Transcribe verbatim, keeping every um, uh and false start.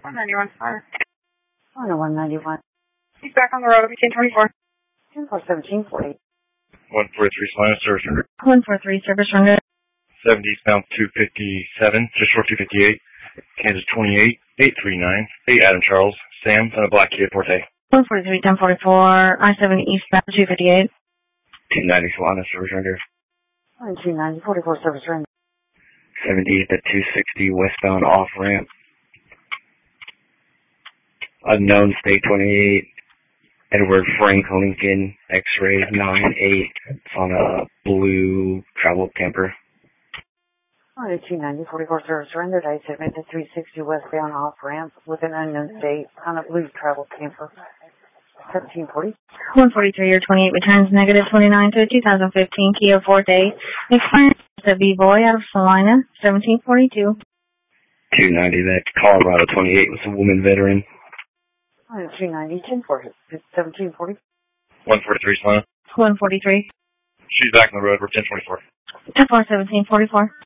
one ninety-one fire. one oh one ninety-one. He's back on the road, ten twenty-four. ten four seventeen forty. one forty-three Salina, service render. one four three, service render. seventy south two fifty-seven, just short two fifty-eight. Kansas twenty-eight, eight three nine. eight Adam Charles, Sam, and a black Kia Forte. one forty-three, ten forty-four, I seventy eastbound two fifty-eight. two ninety Salina, service render. two ninety, forty-four service render. seventy at two sixty westbound off ramp. Unknown state twenty-eight. Edward Frank Lincoln X-ray nine eight. It's on a blue travel camper. two ninety, forty-four service rendered. I submit to three sixty westbound off ramp with an unknown state on a blue travel camper. seventeen forty. one forty-three, your twenty-eight returns negative twenty-nine to a two thousand fifteen Kia Forte. Expiring the B-Boy out of Salina, seventeen forty-two. two ninety, that Colorado twenty-eight was a woman veteran. two ninety, ten forty, seventeen forty. one forty-three Salina. one forty-three. She's back on the road, we're ten twenty-four. ten four, seventeen forty-four.